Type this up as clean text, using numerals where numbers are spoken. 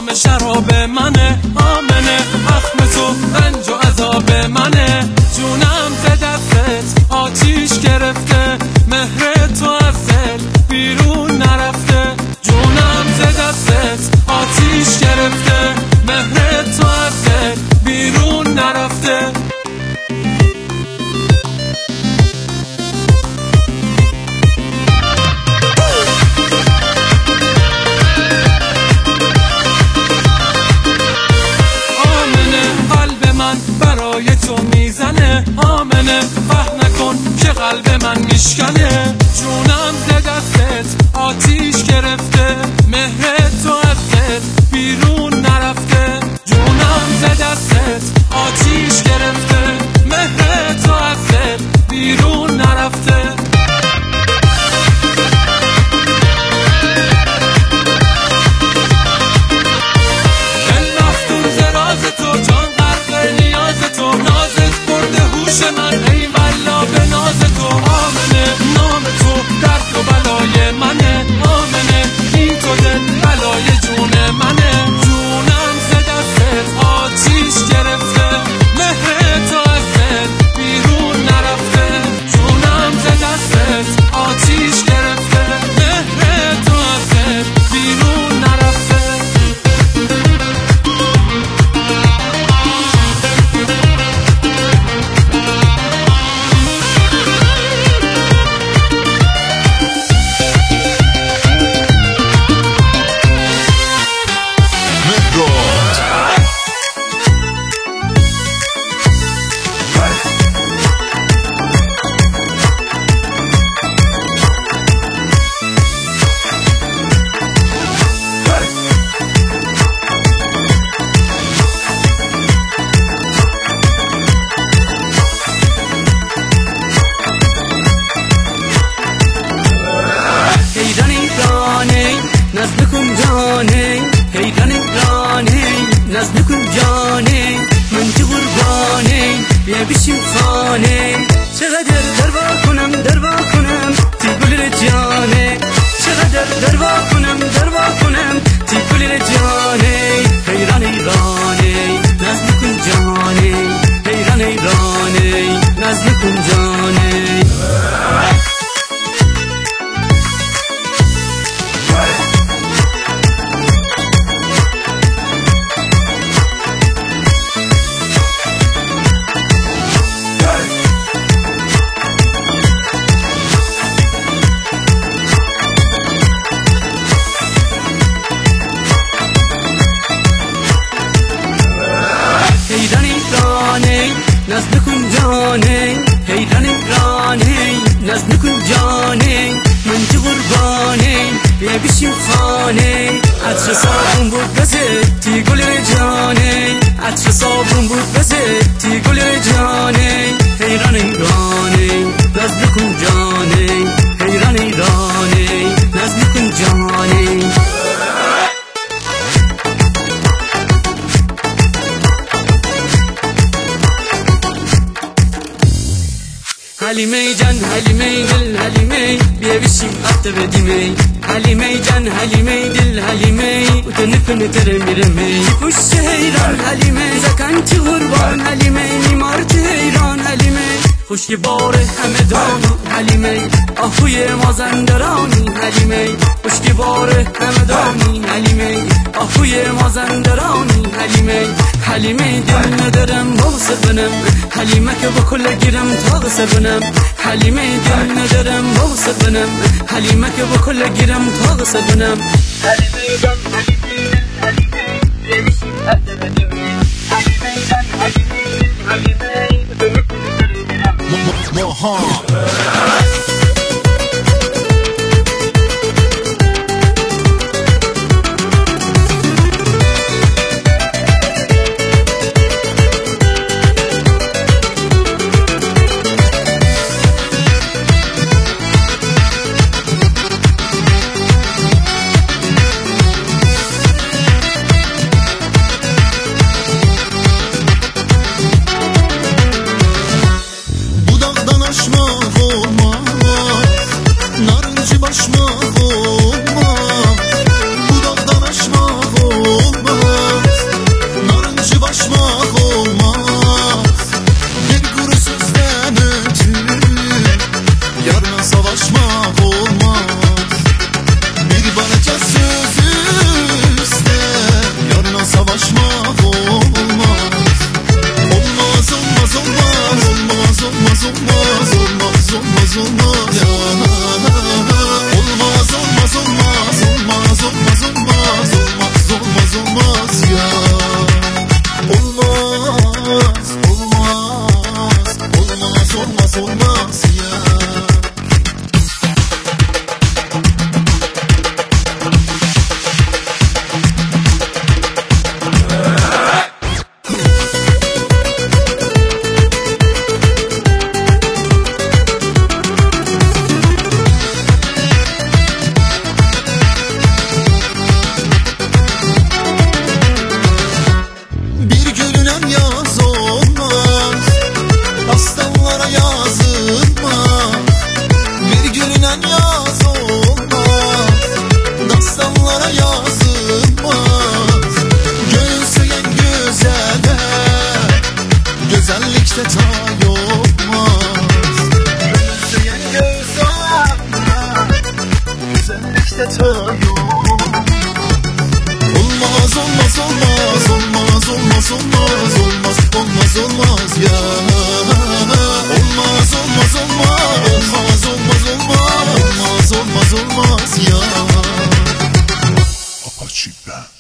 جام شراب منه، آمنه اخم تو رنج و عذاب منه. جونم ز دستت آتیش گرفته، مهر تو از دل بیرون نرفته. جونم ز دستت آتیش گرفته، مهر تو از دل بیرون نرفته. برای تو میزنه، آمنه فهم نکن که قلب من میشکنه. جونم ز دستت آتیش گرفته، مهر تو از دل بیرون نرفته. جونم ز دستت آتیش گرفته، مهر تو از دل بیرون نرفته. نزدکم جانه من تو قربانه بیا بشیم خانه. چقدر دروا کنم تی گل جانه، چقدر دروا کنم تی گل جانه. حیران ایرانه نزدکم جانه، حیران ایرانه نزدکم جانه. نزدکم جانه، حیران ایرانه نزدکم جانه من تو قربانه بیا بشیم خانه. عطر صابون بود بزه تی گل جانه، عطر صابون بود بزه تی گل جانه. حیران ایرانه نزدکم جانه، حیران ایرانه نزدکم جانه. حلیمه جان حلیمه دل حلیمه بیا بشیم آب بدیمه. حلیمه جان حلیمه دل حلیمه و تو نکنه تره میرمه. پشت حیران حلیمه زکن چه قربان حلیمه، میمار چه حیران حلیمه. خوشی باره همه دانی حلیمه، آهوی مازندرانی حلیمه. خوشی باره همه دانی حلیمه، آهوی مازندرانی حلیمه. حلیمه دل ندارم بغض بنم، حلیمه که با کل گیرم تاغص بنم. حلیمه دل ندارم بغض بنم، حلیمه که با کل گیرم تاغص بنم. حلیمه جان حلیمه حلیمه بمیشیم حد بدوی. حلیمه جان حلیمه Budaqdan aşmaq olmaz. Olmaz olmaz olmaz olmaz olmaz olmaz olmaz olmaz olmaz ya. Olmaz olmaz olmaz olmaz olmaz olmaz olmaz olmaz olmaz ya. Apache Band.